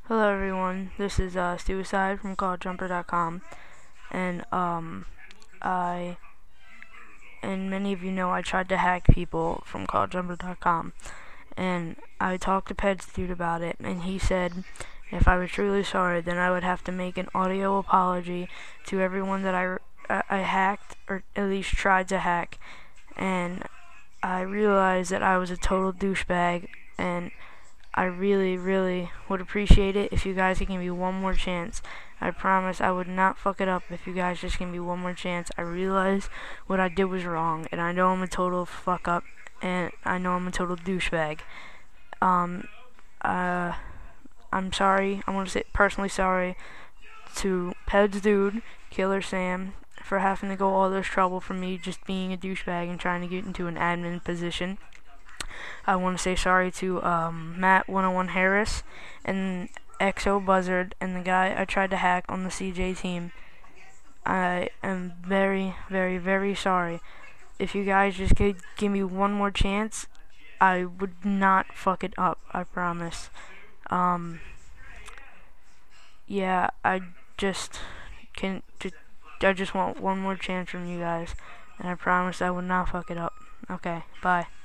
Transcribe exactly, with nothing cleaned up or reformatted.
Hello everyone, this is uh, Suicide from call jumper dot com, and um, I, and many of you know I tried to hack people from call jumper dot com, and I talked to Ped's dude about it, and he said if I was truly sorry, then I would have to make an audio apology to everyone that I, uh, I hacked, or at least tried to hack, and I realized that I was a total douchebag, and I really, really would appreciate it if you guys could give me one more chance. I promise I would not fuck it up if you guys just give me one more chance. I realize what I did was wrong, and I know I'm a total fuck up, and I know I'm a total douchebag. Um, uh, I'm sorry. I want to say personally sorry to Ped's dude, Killer Sam, for having to go all this trouble for me just being a douchebag and trying to get into an admin position. I want to say sorry to um, Matt one oh one Harris and X O Buzzard and the guy I tried to hack on the C J team. I am very, very, very sorry. If you guys just could give me one more chance, I would not fuck it up. I promise. Um, yeah, I just can. Just, I just want one more chance from you guys, and I promise I would not fuck it up. Okay, bye.